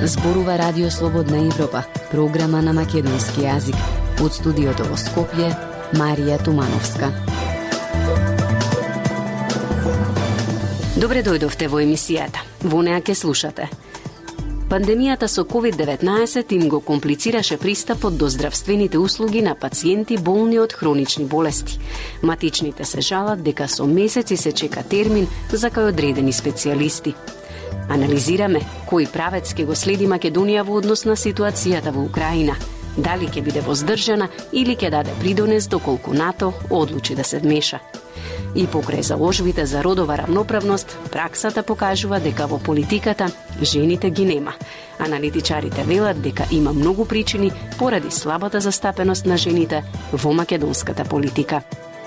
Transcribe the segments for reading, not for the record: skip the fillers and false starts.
Зборува Радио Слободна Европа, програма на македонски јазик. Од студиото во Скопје, Марија Тумановска. Добре дојдовте во емисијата. Во неа ке слушате. Пандемијата со COVID-19 им го комплицираше пристапот до здравствените услуги на пациенти болни од хронични болести. Матичните се жалат дека со месеци се чека термин за кај одредени специјалисти. Анализираме кој правец ќе го следи Македонија во однос на ситуацијата во Украина. Дали ќе биде воздржана или ќе даде придонес доколку НАТО одлучи да се вмеша. И покрај заложбите за родова рамноправност, праксата покажува дека во политиката жените ги нема. Аналитичарите велат дека има многу причини поради слабата застапеност на жените во македонската политика.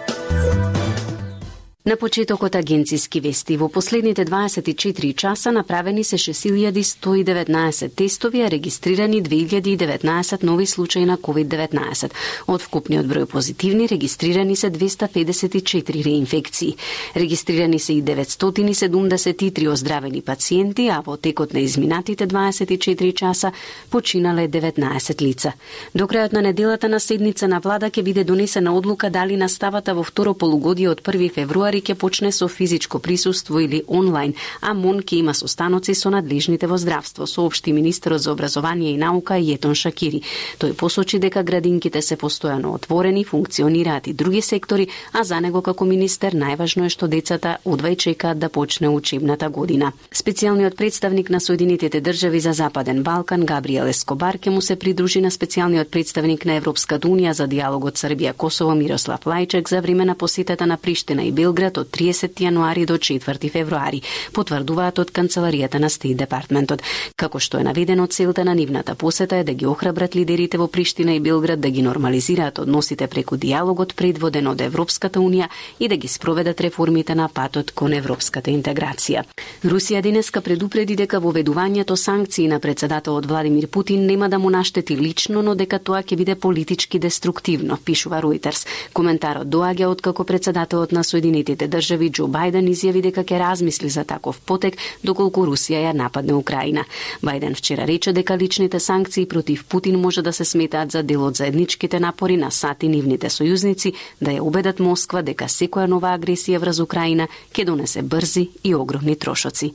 На почетокот агенциски вести, во последните 24 часа направени се 6119 тестови, а регистрирани 2019 нови случаи на COVID-19. Од вкупниот број позитивни регистрирани се 254 реинфекции. Регистрирани се и 973 оздравени пациенти, а во текот на изминатите 24 часа починале 19 лица. До крајот на неделата на седница на влада ќе биде донесена одлука дали наставата во второ полугодие од 1 февруари ќе почне со физичко присуство или онлайн, а МОН ќе има состаноци со надлежните во здравство, соопшти министерот за образование и наука Јетон Шакири. Тој посочи дека градинките се постојано отворени, функционираат и други сектори, а за него како министер најважно е што децата одвај чекаат да почне учебната година. Специјалниот представник на Соединетите држави за Западен Балкан Габриел Ескобар ќе му се придружи на специјалниот представник на Европската унија за диалогот Србија-Косово Мирослав Лајчек за време на посетата на Приштина и Белград од 30 јануари до 4 февруари, потврдуваат од канцеларијата на Стейт Департментот. Како што е наведено, целта на нивната посета е да ги охрабрат лидерите во Приштина и Белград да ги нормализираат односите преку диалогот предводен од Европската унија и да ги спроведат реформите на патот кон европската интеграција. Русија денеска предупреди дека воведувањето санкции на председателот Владимир Путин нема да му наштети лично, но дека тоа ќе биде политички деструктивно, пишува Reuters. Коментарот доаѓа откако председателот на Соединетите држави Џо Бајден изјави дека ќе размисли за таков потек доколку Русија ја нападне Украина. Бајден вчера рече дека личните санкции против Путин може да се сметаат за дел од заедничките напори на САД и нивните сојузници да ја убедат Москва дека секоја нова агресија врз Украина ќе донесе брзи и огромни трошоци.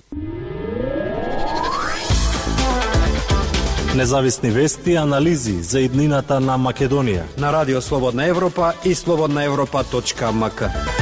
Независни вести и анализи за иднината на Македонија на Радио Слободна Европа и slobodnaevropa.mk.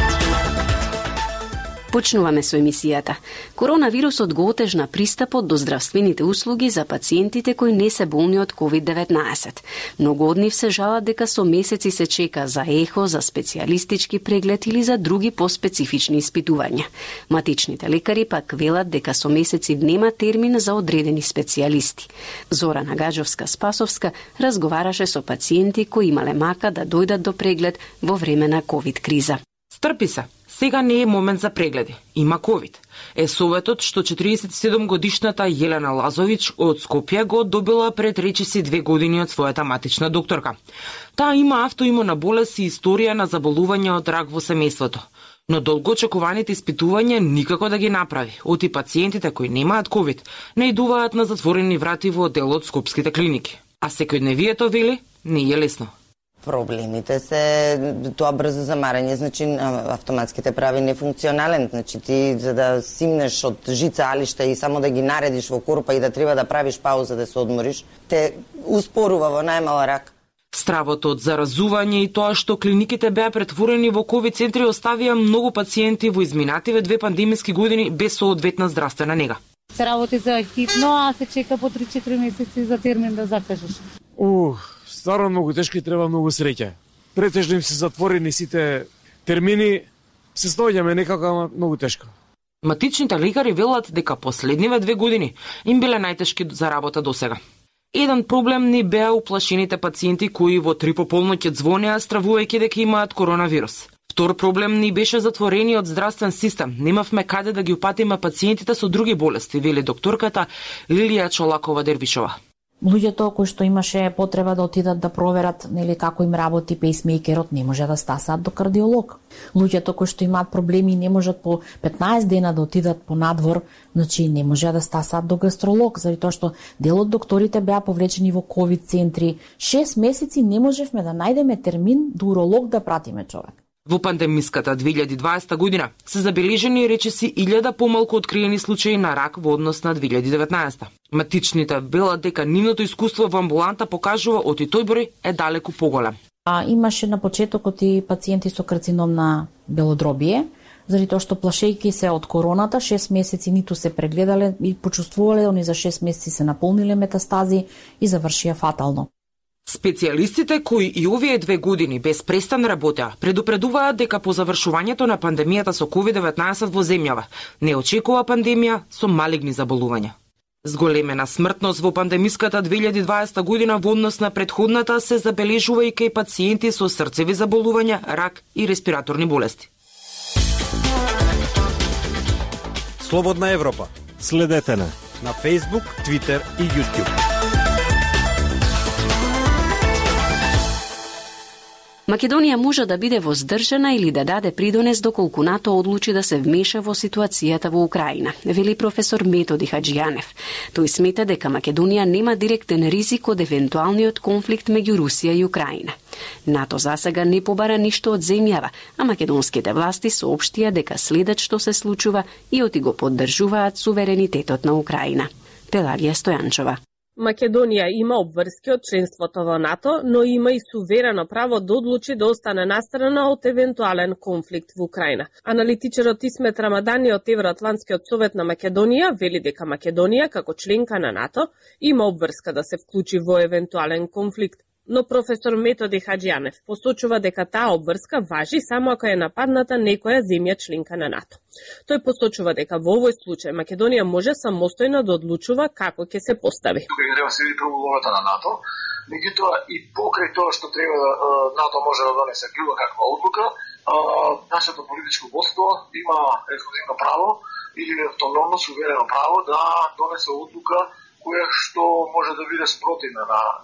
Почнуваме со емисијата. Коронавирусот го отежна пристапот до здравствените услуги за пациентите кои не се болни од COVID-19. Многу од нив се жалат дека со месеци се чека за ехо, за специјалистички преглед или за други поспецифични испитувања. Матичните лекари пак велат дека со месеци нема термин за одредени специјалисти. Зорана Гаджовска-Спасовска разговараше со пациенти кои имале мака да дојдат до преглед во време на COVID криза. Стрпи се. Сега не е момент за прегледи. Има ковид. Е советот што 47 годишната Јелена Лазович од Скопје го добила пред речиси 2 години од својата матична докторка. Таа има автоимуна болест и историја на заболување од рак во семејството. Но долгоочекуваните испитувања никако да ги направи. Оти пациентите кои немаат ковид наидуваат на затворени врати во делот скопските клиники. А секојдневието вели не е лесно. Проблемите се тоа брзо замарање, значи автоматските прави нефункционален, значи ти за да симнеш од жица алишта и само да ги наредиш во корпа и да треба да правиш пауза да се одмориш, те успорува во најмал рак. Стравот од заразување и тоа што клиниките беа претворени во ковид центри оставија многу пациенти во изминативе 2 пандемиски години без соодветна здравствена нега. Се работи за хитно, а се чека по 3-4 месеци за термин да закажеш. Стварно многу тешко и треба многу среќа. Претежно им се затворени сите термини, се снаоѓаме некако, ама многу тешко. Матичните лекари велат дека последниве 2 години им биле најтешки за работа досега. Еден проблем не беа уплашените пациенти кои во 3 пополноќ звонеа стравувајќи дека имаат коронавирус. Втор проблем ни беше затворениот здравствен систем. Немавме каде да ги упатиме пациентите со други болести, вели докторката Лилија Чолакова Дервишова. Луѓето кои што имаше потреба да отидат да проверат нели како им работи пейсмейкерот, не може да стасаат до кардиолог. Луѓето кои што имаат проблеми не можат по 15 дена да отидат по надвор, значи не може да стасаат до гастролог, заради тоа што дел од докторите беа повлечени во ковид центри. 6 месеци не можевме да најдеме термин до уролог да пратиме човек. Во пандемиската 2020 година се забележени речиси 1000 помалку откриени случаи на рак во однос на 2019. Матичните велат дека нивното искуство во амбуланта покажува оти тој број е далеку поголем. Имаше на почетокот и пациенти со карцином на белодробие, заради тоа што плашејќи се од короната, 6 месеци ниту се прегледале и почувствувале, они за 6 месеци се наполниле метастази и завршија фатално. Специјалистите кои и овие 2 години без престан работеа, предупредуваат дека по завршувањето на пандемијата со COVID-19 во земјава не очекува пандемија со малигни заболувања. Зголемена смртност во пандемиската 2020 година во однос на претходната се забележува и кај пациенти со срцеви заболувања, рак и респираторни болести. Слободна Европа. Следете на Facebook, Twitter и YouTube. Македонија може да биде воздржана или да даде придонес доколку НАТО одлучи да се вмеша во ситуацијата во Украина, вели професор Методи Хаџијанев. Тој смета дека Македонија нема директен ризик од евентуалниот конфликт меѓу Русија и Украина. НАТО засега не побара ништо од земјава, а македонските власти соопштија дека следат што се случува и оти го поддржуваат суверенитетот на Украина. Пеларија Стојанчова. Македонија има обврски од членството во НАТО, но има и суверено право да одлучи да остане настрана од евентуален конфликт во Украина. Аналитичарот Исмет Рамадани од Евроатлантскиот совет на Македонија вели дека Македонија, како членка на НАТО, има обврска да се вклучи во евентуален конфликт. Но професор Методи Хаџијанев посочува дека таа обврска важи само ако е нападната некоја земја членка на НАТО. Тој посочува дека во овој случај Македонија може самостојно да одлучува како ќе се постави. Тука треба се види улогата на НАТО, меѓутоа и покрај тоа што треба НАТО може да донесе било каква одлука, нашето политичко водство има ексклузивно право или автономно суверено право да донесе одлука која што може да биде спротивна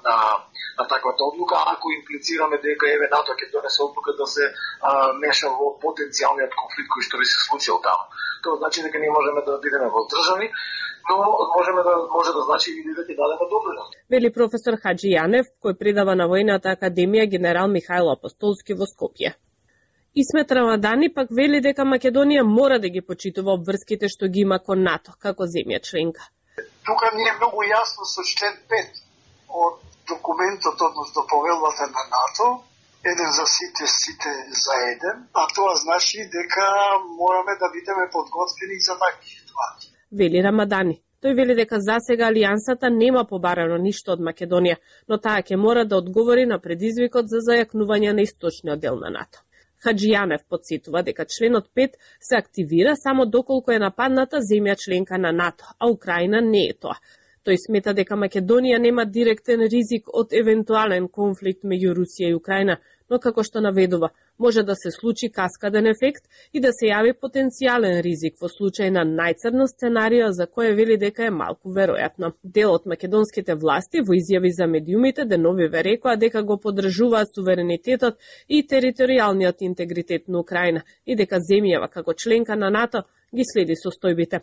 на таквата одлука, ако имплицираме дека еве НАТО ќе донесе одлука да се меша во потенцијалниот конфликт кој што би се случил таму. Тоа значи дека ние можеме да бидеме воздржани, но може да значи и дека ќе дадеме добрина. Вели професор Хаџијанев, кој предава на Војната академија генерал Михајло Апостолски во Скопје. Исмет Рамадани пак вели дека Македонија мора да ги почитува обврските што ги има кон НАТО како земја членка. Тука ни е многу јасно со член 5 од документот, односно повелбата на НАТО, еден за сите, сите за еден, а тоа значи дека мораме да бидеме подготвени за такви ситуации. Вели Рамадани. Тој вели дека засега алијансата нема побарано ништо од Македонија, но таа ќе мора да одговори на предизвикот за зајакнување на источниот дел на НАТО. Хаџијанев подсетува дека членот 5 се активира само доколку е нападната земја членка на НАТО, а Украина не е тоа. Тој смета дека Македонија нема директен ризик од евентуален конфликт меѓу Русија и Украина, но како што наведува, може да се случи каскаден ефект и да се јави потенцијален ризик во случај на најцрно сценарио за кое вели дека е малку веројатно. Дел од македонските власти во изјави за медиумите деновиве рекоа дека го поддржуваат суверенитетот и територијалниот интегритет на Украина и дека земјава како членка на НАТО ги следи состојбите.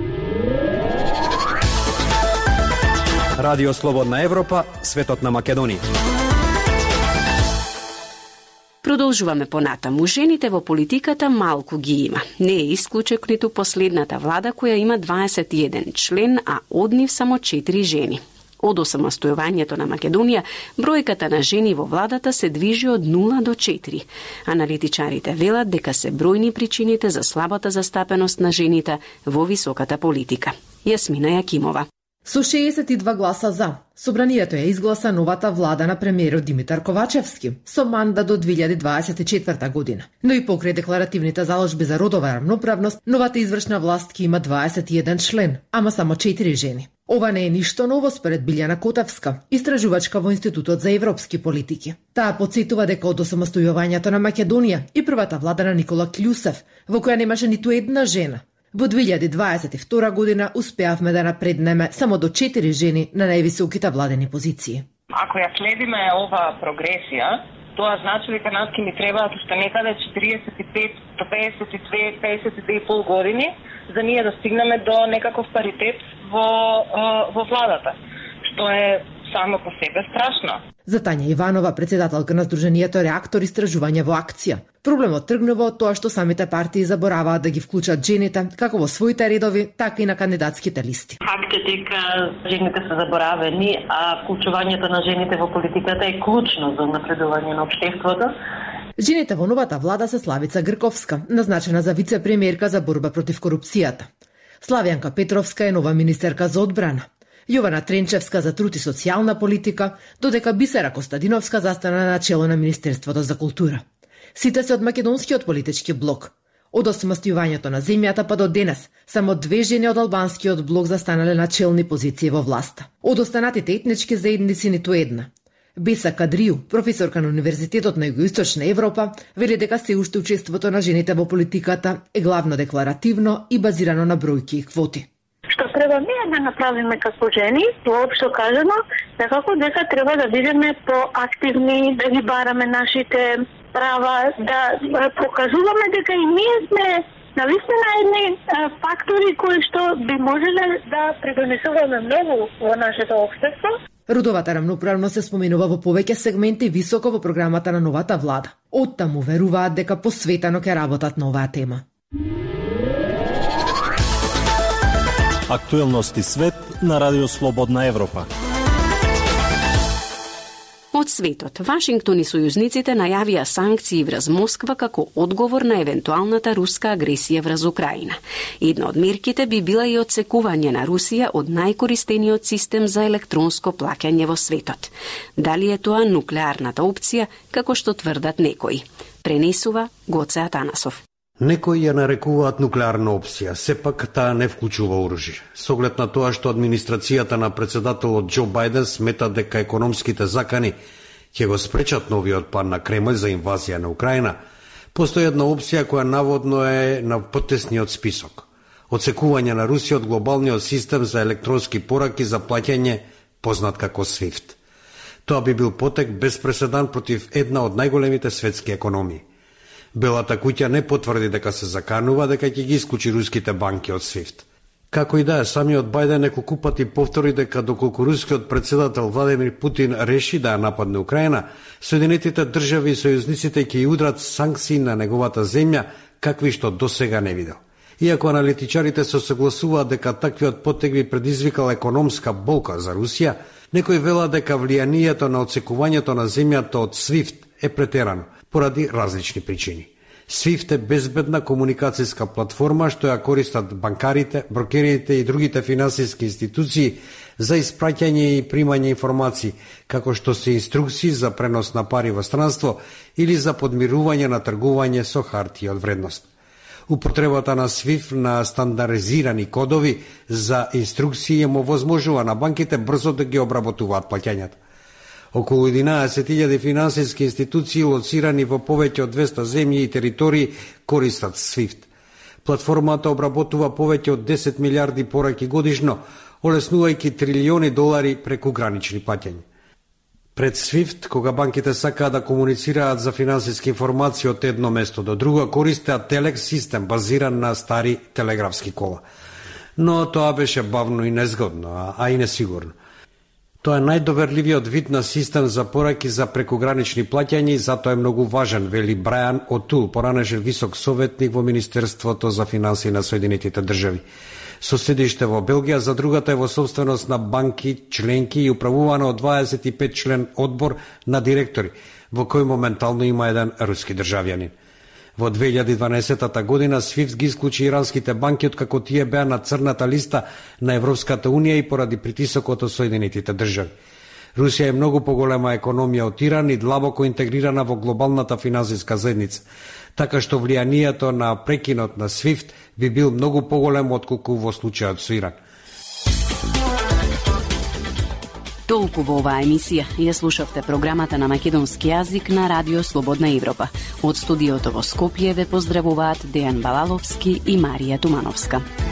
Радио Слободна Европа, светот на Македонија. Продолжуваме понатаму. Жените во политиката малку ги има. Не е исклучок ниту последната влада која има 21 член, а од нив само 4 жени. Од осамостојувањето на Македонија, бројката на жени во владата се движи од 0 до 4. Аналитичарите велат дека се бројни причините за слабата застапеност на жените во високата политика. Јасмина Јакимова. Со 62 гласа за, Собранието ја изгласа новата влада на премиерот Димитар Ковачевски со мандат до 2024 година. Но и покрај декларативните заложби за родова рамноправност, новата извршна власт ќе има 21 член, ама само 4 жени. Ова не е ништо ново според Билјана Котевска, истражувачка во Институтот за европски политики. Таа потсетува дека од осамостојувањето на Македонија и првата влада на Никола Клјусев, во која немаше ниту една жена, Во 2022 година успеавме да напреднеме само до 4 жени на највисоките владени позиции. Ако ја следиме оваа прогресија, тоа значи дека нас ќе ни требаат уште некаде 45 до 52, 52,5 години за ние да стигнеме до некаков паритет во владата, што е само по себе страшно. За Тања Иванова, председателка на Сдруженијето Реактор истражување во акција, проблемот тргнува од тоа што самите партии забораваат да ги вклучат жените како во своите редови, така и на кандидатските листи. Факт е дека жените се заборавени, а вклучувањето на жените во политиката е клучно за напредување на општеството. Жените во новата влада се Славица Грковска, назначена за вице-премиерка за борба против корупцијата. Славјанка Петровска е нова министерка за одбрана. Јована Тренчевска за труд и социјална политика, додека Бисера Костадиновска застана на чело на Министерството за култура. Сите се од македонскиот политички блок. Од осамостјувањето на земјата па до денес, само 2 жени од албанскиот блок застанале на челни позиции во власта. Од останатите етнички заедници ниту една. Беса Кадрију, професорка на Универзитетот на Југоисточна Европа, вели дека се уште учеството на жените во политиката е главно декларативно и базирано на бројки и квоти. Што треба ние да направиме како жени, воопшто кажано, некако дека треба да бидеме поактивни, да ги бараме нашите права, да покажуваме дека и ние сме навистина едни фактори кои што би можеле да придонесуваме многу во нашето општество. Родовата рамноправност се споменува во повеќе сегменти високо во програмата на новата влада. Оттаму веруваат дека посветено ќе работат на оваа тема. Актуелности свет на Радио Слободна Европа. Од светот, Вашингтон и сојузниците најавија санкции врз Москва како одговор на евентуалната руска агресија врз Украина. Една од мерките би била и отсекување на Русија од најкористениот систем за електронско плаќање во светот. Дали е тоа нуклеарната опција, како што тврдат некои? Пренесува Гоце Атанасов. Некои ја нарекуваат нуклеарна опција, сепак таа не вклучува оружје. Со оглед на тоа што администрацијата на председателот Џо Бајден смета дека економските закани ќе го спречат новиот план на Кремљ за инвазија на Украина, постои една опција која наводно е на потесниот список. Одсекување на Русија од глобалниот систем за електронски пораки за плаќање, познат како SWIFT. Тоа би бил потек без преседан против една од најголемите светски економии. Белата куќа не потврди дека се заканува дека ќе ги исклучи руските банки од SWIFT. Како и да е, самиот Бајден неколку пати повтори дека доколку рускиот председател Владимир Путин реши да ја нападне Украина, Соединетите држави и сојузниците ќе удрат санкции на неговата земја, какви што досега не видел. Иако аналитичарите се согласуваат дека таквиот потек би предизвикал економска болка за Русија, некои велат дека влијанието на одсекувањето на земјата од SWIFT е претерано, поради различни причини. SWIFT е безбедна комуникацијска платформа што ја користат банкарите, брокерите и другите финансиски институции за испраќање и примање информации, како што се инструкции за пренос на пари во странство или за подмирување на тргување со хартија од вредност. Употребата на SWIFT на стандаризирани кодови за инструкции му овозможува на банките брзо да ги обработуваат плаќањата. Околу 11.000 финансиски институции лоцирани во повеќе од 200 земји и територии користат SWIFT. Платформата обработува повеќе од 10 милиарди пораки годишно, олеснувајќи трилиони долари преку гранични плаќања. Пред SWIFT, кога банките сакаат да комуницираат за финансиски информации од едно место до друго, користеа телекс систем базиран на стари телеграфски кола. Но тоа беше бавно и незгодно, а и несигурно. Тоа е најдоверливиот вид на систем за пораки за прекогранични плаќања и затоа е многу важен, вели Брајан Отул, поранешен висок советник во Министерството за финансии на Соединетите држави. Со седиште во Белгија, за другата е во собственост на банки, членки и управувана од 25 член одбор на директори, во кој моментално има еден руски државјанин. Во 2012 година SWIFT ги исклучи иранските банки откако тие беа на црната листа на Европската Унија и поради притисокот од Соединетите држави. Русија е многу поголема економија од Иран и длабоко интегрирана во глобалната финансиска заедница, така што влијанието на прекинот на SWIFT би бил многу поголемо отколку во случајот со Иран. Толку во оваа емисија. Ја слушавте програмата на македонски јазик на Радио Слободна Европа. Од студиото во Скопје ве поздравуваат Дејан Балаловски и Марија Тумановска.